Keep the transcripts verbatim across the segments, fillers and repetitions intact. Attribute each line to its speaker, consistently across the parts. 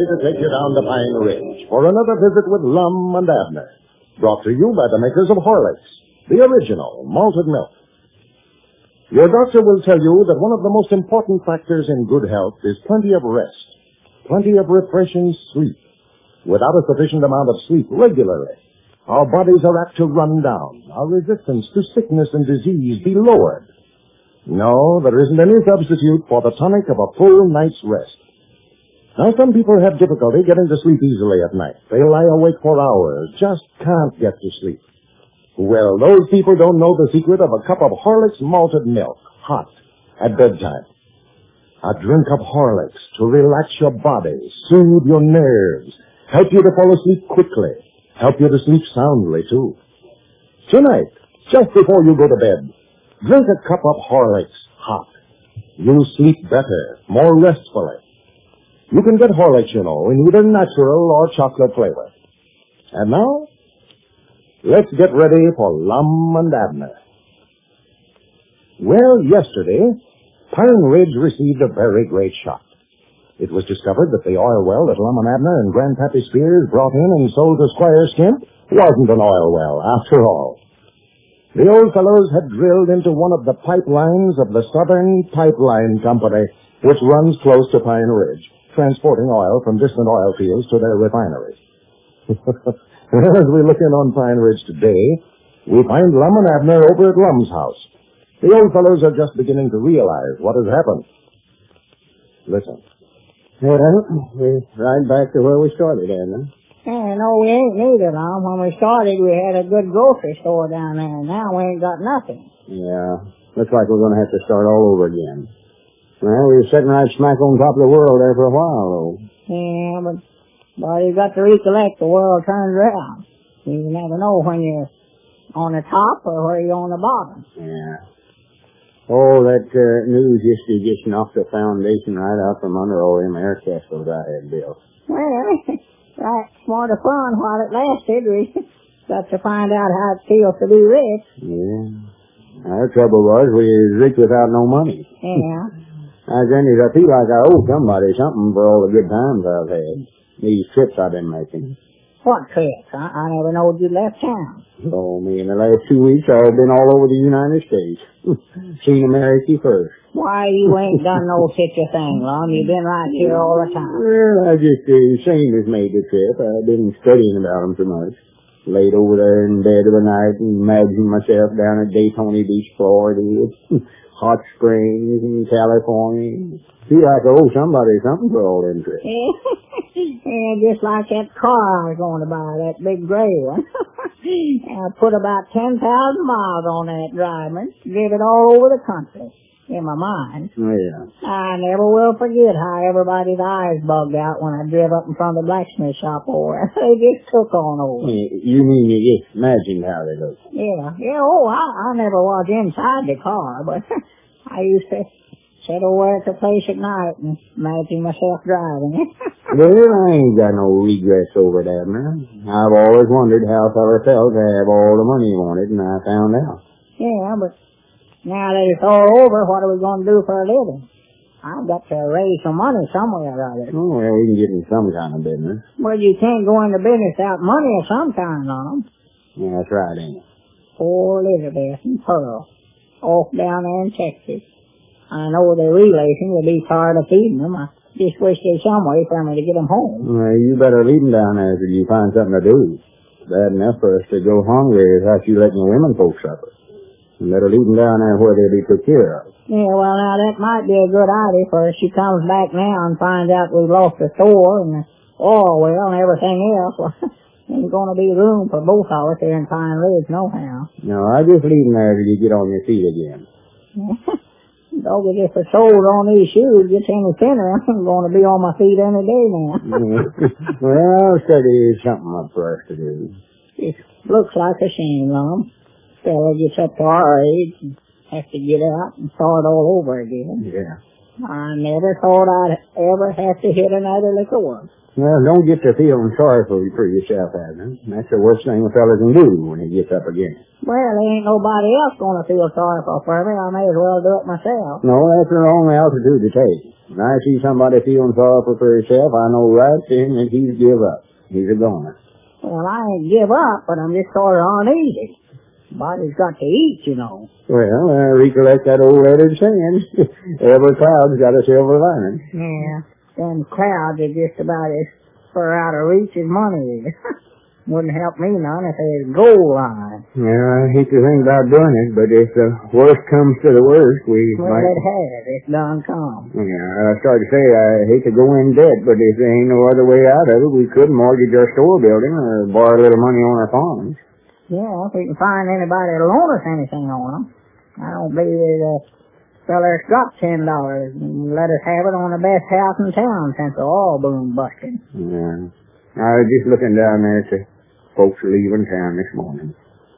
Speaker 1: ready to take you down to Pine Ridge for another visit with Lum and Abner. Brought to you by the makers of Horlicks, the original malted milk. Your doctor will tell you that one of the most important factors in good health is plenty of rest, plenty of refreshing sleep. Without a sufficient amount of sleep regularly, our bodies are apt to run down, our resistance to sickness and disease be lowered. No, there isn't any substitute for the tonic of a full night's rest. Now, some people have difficulty getting to sleep easily at night. They lie awake for hours, just can't get to sleep. Well, those people don't know the secret of a cup of Horlicks malted milk, hot, at bedtime. A drink of Horlicks to relax your body, soothe your nerves, help you to fall asleep quickly, help you to sleep soundly, too. Tonight, just before you go to bed, drink a cup of Horlicks, hot. You'll sleep better, more restfully. You can get Horlicks, you know, in either natural or chocolate flavor. And now, let's get ready for Lum and Abner. Well, yesterday, Pine Ridge received a very great shock. It was discovered that the oil well that Lum and Abner and Grandpappy Spears brought in and sold to Squire Skimp wasn't an oil well, after all. The old fellows had drilled into one of the pipelines of the Southern Pipeline Company, which runs close to Pine Ridge, transporting oil from distant oil fields to their refineries. Well, as we look in on Pine Ridge today, we find Lum and Abner over at Lum's house. The old fellows are just beginning to realize what has happened. Listen.
Speaker 2: Well, we're right back to where we started, Abner.
Speaker 3: Yeah, no, we ain't neither, Lum. When we started, we had a good grocery store down there. Now we ain't got nothing.
Speaker 2: Yeah, looks like we're going to have to start all over again. Well, we were sitting right smack on top of the world there for a while, though.
Speaker 3: Yeah, but, but you got to recollect the world turns around. You never know when you're on the top or where you're on the bottom.
Speaker 2: Yeah. Oh, that uh, news yesterday just knocked the foundation right out from under all them air castles I had built.
Speaker 3: Well, that's more the fun while it lasted. We got to find out how it feels to be rich.
Speaker 2: Yeah. Our trouble was we was rich without no money.
Speaker 3: Yeah.
Speaker 2: I Granny, I feel like I owe somebody something for all the good times I've had. These trips I've been making.
Speaker 3: What trips? I, I never knowed you left town.
Speaker 2: Oh, me, in the last two weeks I've been all over the United States. Seen America first.
Speaker 3: Why, you ain't done no such a thing, Lum. You've been right here all the time.
Speaker 2: Well, I just, uh, same as made the trip. I've been studying about them so much. Laid over there in bed of the night and imagining myself down at Daytona Beach, Florida. Hot Springs in California. Feel like I owe somebody something for all them trips.
Speaker 3: Yeah, just like that car I was going to buy, that big gray one. I put about ten thousand miles on that driving. Did it all over the country. In my mind.
Speaker 2: Yeah.
Speaker 3: I never will forget how everybody's eyes bugged out when I drove up in front of the blacksmith shop over. They just took on over.
Speaker 2: You mean you just imagined how they look?
Speaker 3: Yeah. Yeah, oh, I, I never was inside the car, but I used to sit over at the place at night and imagine myself driving it.
Speaker 2: Well, I ain't got no regrets over that, man. I've always wondered how a fella felt to have all the money he wanted, and I found out.
Speaker 3: Yeah, but now that it's all over, what are we going to do for a living? I've got to raise some money somewhere or other.
Speaker 2: Oh, well, we can get in some kind of business.
Speaker 3: Well, you can't go into business without money of some kind on them.
Speaker 2: Yeah, that's right, ain't it?
Speaker 3: Poor Elizabeth and Pearl, off down there in Texas. I know their relations will be tired of feeding them. I just wish there's some way for me to get them home.
Speaker 2: Well, you better leave them down there till you find something to do. Bad enough for us to go hungry without you letting the women folks suffer. And better leave them down there where they'll be took care of.
Speaker 3: Yeah, well, now, that might be a good idea for her. She comes back now and finds out we've lost the store and the oil well and everything else. Well, ain't going to be room for both of us here in Pine Ridge, nohow.
Speaker 2: No, I just leave them there till you get on your feet again.
Speaker 3: Doggy, if the soles on these shoes gets any thinner, I'm going to be on my feet any day now.
Speaker 2: Well, study is something up for us to do.
Speaker 3: It looks like a shame, Lum. Fella gets up to our age and has to get out and start all over again.
Speaker 2: Yeah.
Speaker 3: I never thought I'd ever have to hit another lick of work.
Speaker 2: Well, don't get to feeling sorry for, for yourself, Abner. That's the worst thing a fella can do when he gets up again.
Speaker 3: Well, there ain't nobody else going to feel sorry for me. I may as well do it myself.
Speaker 2: No, that's the wrong altitude to take. When I see somebody feeling sorry for himself, I know right then that he's give up. He's a goner.
Speaker 3: Well, I ain't give up, but I'm just sort of uneasy. Body's got to eat, you know.
Speaker 2: Well, I recollect that old letter saying, every cloud's got a silver lining.
Speaker 3: Yeah, them clouds are just about as far out of reach as money is. Wouldn't help me none if they had a gold line.
Speaker 2: Yeah, I hate to think about doing it, but if the worst comes to the worst, we
Speaker 3: well,
Speaker 2: might...
Speaker 3: it has. It's done come.
Speaker 2: Yeah, I started to say, I hate to go in debt, but if there ain't no other way out of it, we could mortgage our store building or borrow a little money on our farms.
Speaker 3: Yeah, if we can find anybody to loan us anything on them. I don't believe there's a feller's got ten dollars and let us have it on the best house in town since the oil boom busted.
Speaker 2: Yeah. I was just looking down there to folks leaving town this morning.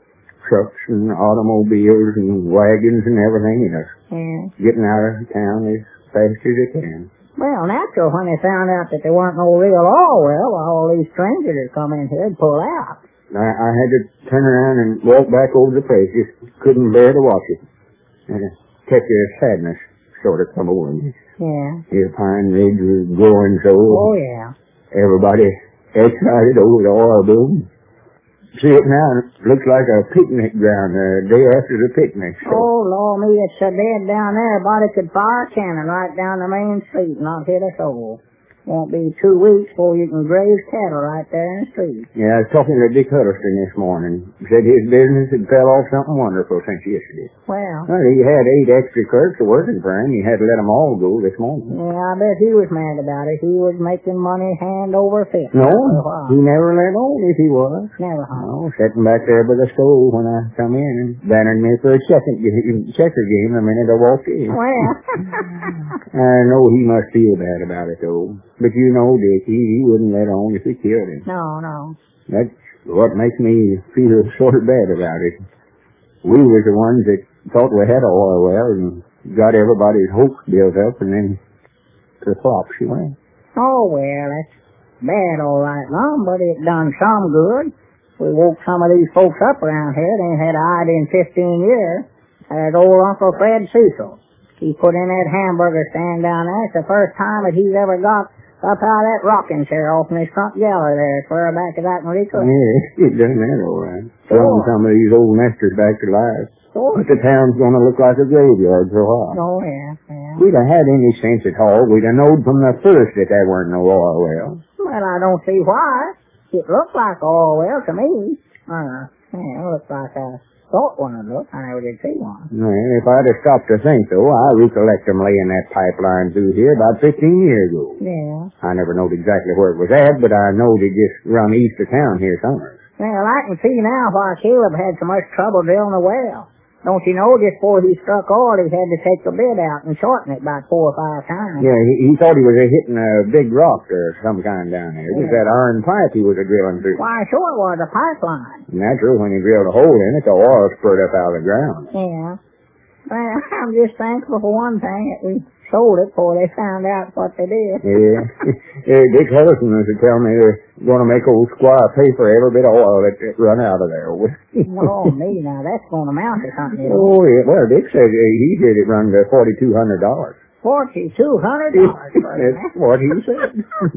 Speaker 2: Trucks and automobiles and wagons and everything else.
Speaker 3: Yeah.
Speaker 2: Getting out of town as fast as they can.
Speaker 3: Well, natural when they found out that there weren't no real oil well, all these strangers that come in here would pull out.
Speaker 2: I, I had to turn around and walk back over the place. Just couldn't bear to watch it. And a touch of sadness sort of come over me.
Speaker 3: Yeah.
Speaker 2: The pine ridge was growing so.
Speaker 3: Oh, yeah.
Speaker 2: Everybody excited over the oil boom. See it now, it looks like a picnic ground the day after the picnic. So.
Speaker 3: Oh, Lord, me, it's so dead down there. Everybody could fire a cannon right down the main street and not hit a soul. Won't be two weeks before you can graze cattle right there in the street.
Speaker 2: Yeah, I was talking to Dick Huddleston this morning. He said his business had fell off something wonderful since yesterday.
Speaker 3: Well.
Speaker 2: Well, he had eight extra clerks working for him. He had to let them all go this morning.
Speaker 3: Yeah, I bet he was mad about it. He was making money hand over fist.
Speaker 2: No, he never let on if he was.
Speaker 3: Never, huh?
Speaker 2: No, sitting back there by the stove when I come in and bannered me for a second checker game the minute I walked in.
Speaker 3: Well.
Speaker 2: I know he must feel bad about it, though. But you know, Dick, he, he wouldn't let on if he killed him.
Speaker 3: No, no.
Speaker 2: That's what makes me feel sort of bad about it. We was the ones that thought we had oil well and got everybody's hopes built up, and then to flop she went.
Speaker 3: Oh, well, that's bad all right, Mom, but it done some good. We woke some of these folks up around here. They ain't had an eye in fifteen years. That old Uncle Fred Cecil. He put in that hamburger stand down there. It's the first time that he's ever got up out of that rocking chair off in his front gallery there, as far back as I can recall.
Speaker 2: Yeah, it done that all right. Throwing some of these old nesters back to life.
Speaker 3: Sure.
Speaker 2: But the town's going to look like a graveyard for a while.
Speaker 3: Oh, yeah, yeah.
Speaker 2: We'd have had any sense at all. We'd have known from the first that there weren't no oil well.
Speaker 3: Well, I don't see why. It looked like oil well to me. Uh, yeah, it looked like a thought one would look. I never did see one.
Speaker 2: Well, if I'd have stopped to think, though, I recollect them laying that pipeline through here about fifteen years ago.
Speaker 3: Yeah.
Speaker 2: I never knowed exactly where it was at, but I know they just run east of town here somewhere.
Speaker 3: Well, I can see now why Caleb had so much trouble drilling the well. Don't you know, just before he struck oil, he had to take the bit out and shorten it about four or five times.
Speaker 2: Yeah, he, he thought he was uh, hitting a big rock or some kind down there. It was
Speaker 3: Yeah.
Speaker 2: that iron pipe he was uh, drilling through.
Speaker 3: Why, sure it was a pipeline.
Speaker 2: Natural, when he drilled a hole in it, the oil spurted up out of the ground.
Speaker 3: Yeah. Well, I'm just thankful for one thing that we sold it before they found out what they did.
Speaker 2: Yeah. yeah Dick Huddleston used to tell me they're going to make old Squire pay for every bit of oil that, that run out of there.
Speaker 3: Oh, me, now that's going to amount to something.
Speaker 2: Oh, yeah. Well, Dick said uh, he did it run to forty-two hundred dollars.
Speaker 3: Forty-two hundred dollars.
Speaker 2: That's what he said.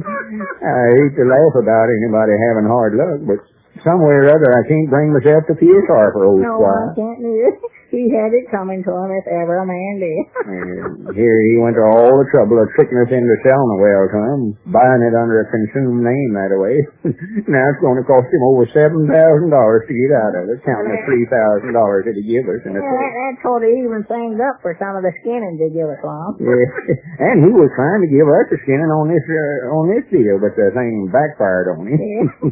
Speaker 2: I hate to laugh about anybody having hard luck, but some way or other I can't bring myself to feel sorry for old
Speaker 3: No,
Speaker 2: Squire.
Speaker 3: I can't neither. He had it coming to him if ever a man did.
Speaker 2: And here he went to all the trouble of tricking us into selling the well to him, buying it under a consumed name that way. Now it's going to cost him over seven thousand dollars to get out of it, counting the three thousand dollars that he gave us in the
Speaker 3: Yeah, that, that sort of even things up for some of the skinning they give us, Mom.
Speaker 2: Yeah, and he was trying to give us a skinning on this uh, on this deal, but the thing backfired on him.
Speaker 3: Yeah.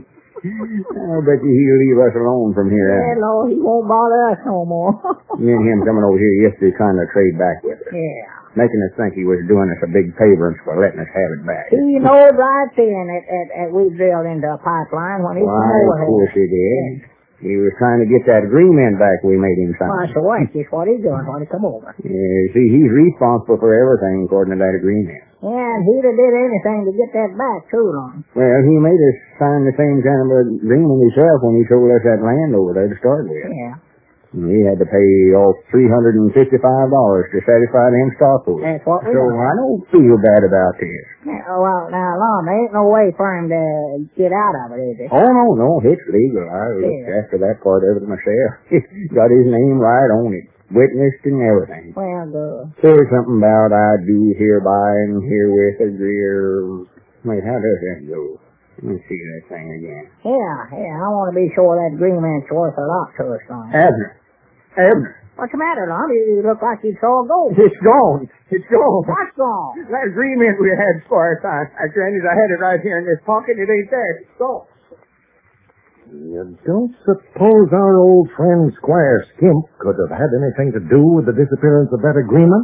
Speaker 2: I bet you he'll leave us alone from here
Speaker 3: Yeah,
Speaker 2: out.
Speaker 3: Lord, he won't bother us no more.
Speaker 2: Me and him coming over here yesterday trying to trade back with us,
Speaker 3: Yeah.
Speaker 2: making us think he was doing us a big favor for letting us have it back.
Speaker 3: He knowed right then that, that, that we drilled into a pipeline when he
Speaker 2: Why,
Speaker 3: came over
Speaker 2: of course
Speaker 3: here.
Speaker 2: he did. He was trying to get that agreement back we made him sign.
Speaker 3: Well, so what? Just what he's doing when he come over.
Speaker 2: Yeah, see, he's responsible for everything according to that agreement.
Speaker 3: Yeah, and he'd have did anything to get that back, too, long.
Speaker 2: Well, he made us sign the same kind of agreement himself when he sold us that land over there to start with.
Speaker 3: Yeah.
Speaker 2: He had to pay all three hundred fifty-five dollars to satisfy them stockholders.
Speaker 3: That's what we
Speaker 2: So
Speaker 3: done.
Speaker 2: I don't feel bad about this.
Speaker 3: Yeah, well, now, Lon, there ain't no way for him to get out of it, is there?
Speaker 2: Oh, no, no, it's legal. I looked
Speaker 3: Yeah.
Speaker 2: after that part of it myself. Got his name right on it. Witnessed and everything.
Speaker 3: Well, good.
Speaker 2: There's something about I do hereby and herewith agree or... Wait, how does that go? Let me see that thing again.
Speaker 3: Yeah, yeah, I want to be sure that agreement's worth a lot to us, Lon.
Speaker 2: Abner. Abner.
Speaker 3: What's the matter, Lon? You look like you saw gold.
Speaker 2: It's gone. It's gone.
Speaker 3: What's gone?
Speaker 2: That agreement we had as far as I, I granted I had it right here in this pocket. It ain't there. It's gone.
Speaker 1: You don't suppose our old friend Squire Skimp could have had anything to do with the disappearance of that agreement?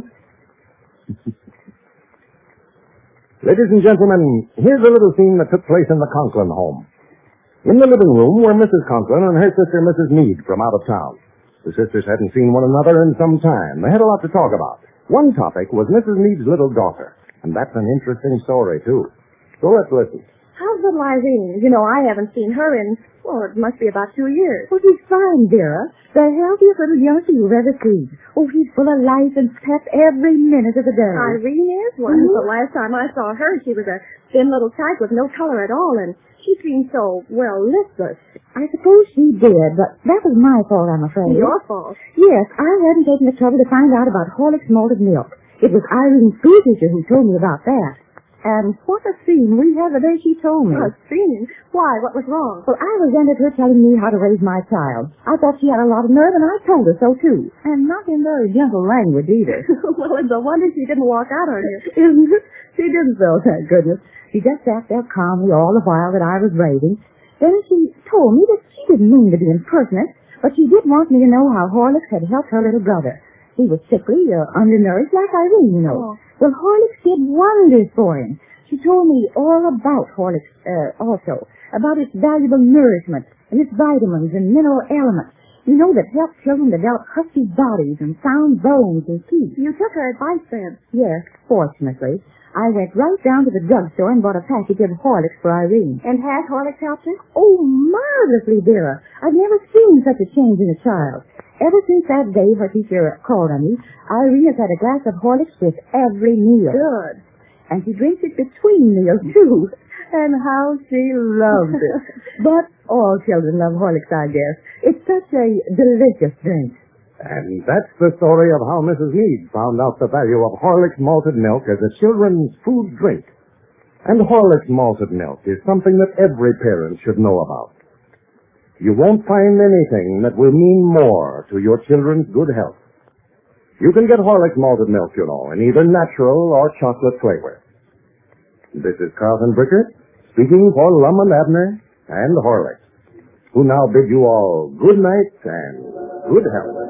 Speaker 1: Ladies and gentlemen, here's a little scene that took place in the Conklin home. In the living room were Missus Conklin and her sister, Missus Meade, from out of town. The sisters hadn't seen one another in some time. They had a lot to talk about. One topic was Missus Meade's little daughter, and that's an interesting story, too. So let's listen.
Speaker 4: How's little Irene? You know, I haven't seen her in, well, it must be about two years.
Speaker 5: Oh, he's fine, Vera. The healthiest little youngster you've ever seen. Oh, he's full of life and pep every minute of the day.
Speaker 4: Irene is one.
Speaker 5: Mhm.
Speaker 4: The last time I saw her, she was a thin little tyke with no color at all, and she seemed so, well, listless.
Speaker 5: I suppose she did, but that was my fault, I'm afraid.
Speaker 4: Your fault.
Speaker 5: Yes, I hadn't taken the trouble to find out about Horlick's malted milk. It was Irene's school teacher who told me about that. And what a scene we had the day she told me.
Speaker 4: A scene? Why? What was wrong?
Speaker 5: Well, I resented her telling me how to raise my child. I thought she had a lot of nerve, and I told her so, too. And not in very gentle language, either.
Speaker 4: Well, it's a wonder she didn't walk out on you.
Speaker 5: Isn't it? She didn't, though, thank goodness. She just sat there calmly all the while that I was raving. Then she told me that she didn't mean to be impertinent, but she did want me to know how Horlicks had helped her little brother. He was sickly, uh, undernourished, like Irene, you know.
Speaker 4: Oh.
Speaker 5: Well, Horlicks did wonders for him. She told me all about Horlicks, uh, also, about its valuable nourishment and its vitamins and mineral elements. You know, that help children develop healthy bodies and sound bones and teeth.
Speaker 4: You took her advice then?
Speaker 5: Yes, fortunately. I went right down to the drugstore and bought a package of Horlicks for Irene.
Speaker 4: And has Horlicks helped her?
Speaker 5: Oh, marvelously, Vera. I've never seen such a change in a child. Ever since that day her teacher called on me, Irene has had a glass of Horlicks with every meal.
Speaker 4: Good.
Speaker 5: And she drinks it between meals, too. And how she loves it. But all children love Horlicks, I guess. It's such a delicious drink.
Speaker 1: And that's the story of how Missus Meade found out the value of Horlicks malted milk as a children's food drink. And Horlicks malted milk is something that every parent should know about. You won't find anything that will mean more to your children's good health. You can get Horlicks malted milk, you know, in either natural or chocolate flavor. This is Carlton Bricker, speaking for Lum and Abner and Horlicks, who now bid you all good night and good health.